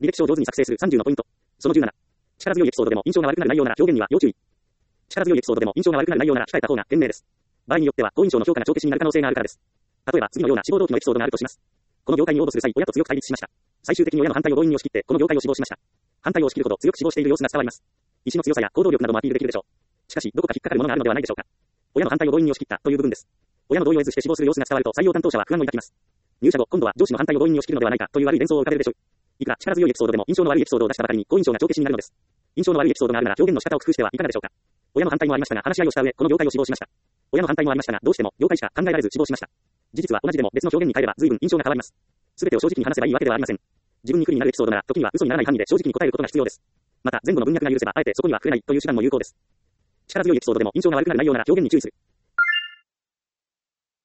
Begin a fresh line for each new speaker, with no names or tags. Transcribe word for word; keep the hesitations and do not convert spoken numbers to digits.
履歴書を上手に作成するさんじゅうのポイント。そのじゅうなな。力強いエピソードでも印象が悪くなる内容なら表現には要注意。力強いエピソードでも印象が悪くなる内容なら控えた方が賢明です。場合によっては好印象の評価が帳消しになる可能性があるからです。例えば次のような志望動機のエピソードがあるとします。この業界に応募する際、親と強く対立しました。最終的に親の反対を強引に押し切って、この業界を志望しました。反対を押し切るほど強く志望している様子が伝わります。意志の強さや行動力などもアピールできるでしょう。しかし、どこか引っかかるものがあるのではないでしょうか。親の反対を強引に押し切ったという部分です。親の同意を得ずして志望する様子が伝わると採用担当者は不安を抱きます。入社後、今度は上司の反対を強引に押し切るのではないかという悪い連想を浮かべるでしょう。いくら力強いエピソードでも印象の悪いエピソードを出したばかりに好印象が帳消しになるのです。印象の悪いエピソードがあるなら表現の仕方を工夫してはいかがでしょうか。親の反対もありましたが話し合いをした上、この業界を志望しました。親の反対もありましたが、どうしても業界しか考えられず志望しました。事実は同じでも別の表現に変えれば随分印象が変わります。すべてを正直に話せばいいわけではありません。自分に不利になるエピソードなら時には嘘にならない範囲で正直に答えることが必要です。また前後の文脈が許せばあえてそこには触れないという手段も有効です。力強いエピソードでも印象が悪くなる内容なら表現に注意する。